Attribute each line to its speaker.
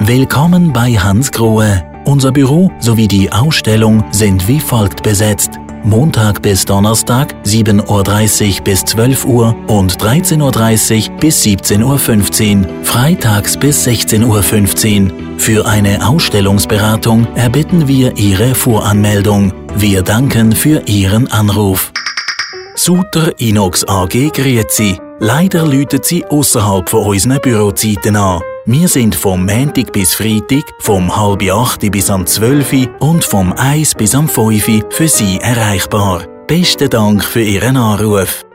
Speaker 1: Willkommen bei Hans Grohe. Unser Büro sowie die Ausstellung sind wie folgt besetzt. Montag bis Donnerstag 7:30 Uhr bis 12 Uhr und 13:30 Uhr bis 17:15 Uhr, freitags bis 16:15 Uhr. Für eine Ausstellungsberatung erbitten wir Ihre Voranmeldung. Wir danken für Ihren Anruf. Suter Inox AG grüezi. Leider läutet sie außerhalb von unseren Bürozeiten an. Wir sind vom Montag bis Freitag, vom 7:30 bis am 12 Uhr und vom 1 bis am 5 Uhr für Sie erreichbar. Besten Dank für Ihren Anruf.